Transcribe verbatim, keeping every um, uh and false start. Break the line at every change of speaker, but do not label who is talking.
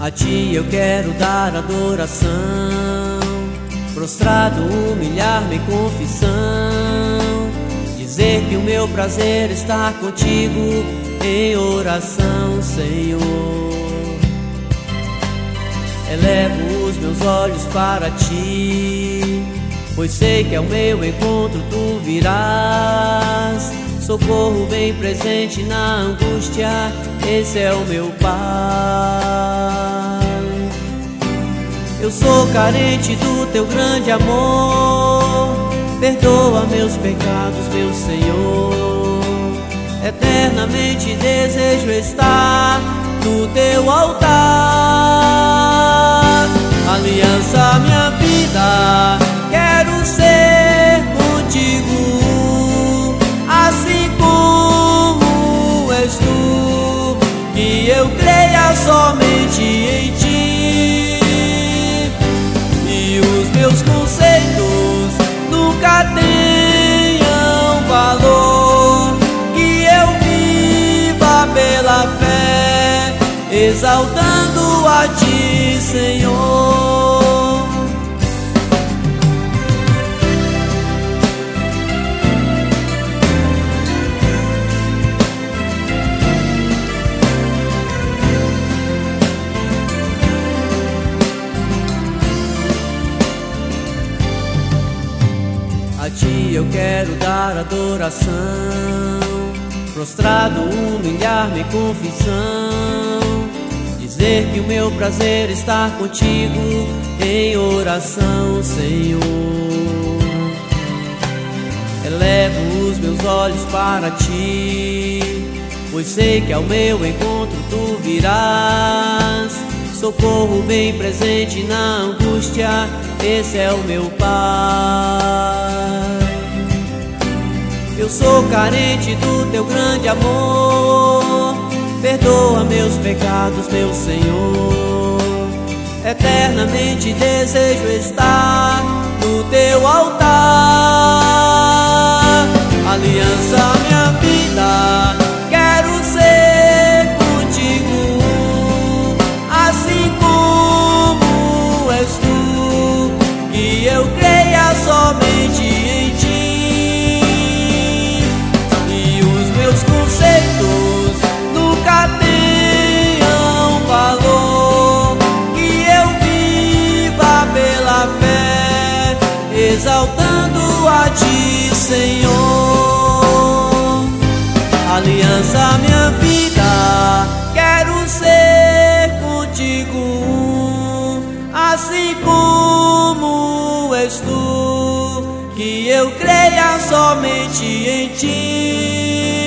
A ti eu quero dar adoração, prostrado, humilhar-me em confissão, dizer que o meu prazer está contigo em oração, Senhor. Elevo os meus olhos para ti, pois sei que ao meu encontro tu virás. Socorro bem presente na angústia, esse é o meu Pai. Eu sou carente do teu grande amor, perdoa meus pecados, meu Senhor. Eternamente desejo estar no teu altar. Aliança minha vida, quero ser contigo, assim como és tu, que eu creia somente em ti, e os meus conceitos nunca tenham valor, que eu viva pela fé, exaltando a ti, Senhor. A ti eu quero dar adoração, prostrado, humilhar-me em confissão, dizer que o meu prazer está contigo em oração, Senhor. Elevo os meus olhos para ti, pois sei que ao meu encontro tu virás. Socorro bem presente na angústia, esse é o meu Pai. Eu sou carente do teu grande amor, perdoa meus pecados, meu Senhor. Eternamente desejo estar no teu altar. Aliança minha vida, quero ser contigo, assim como és tu, que eu creia somente em ti, e os meus conceitos nunca tenham valor, que eu viva pela fé, exaltando a ti, Senhor. Aliança minha vida, quero ser contigo, assim como és tu, que eu creia somente em ti,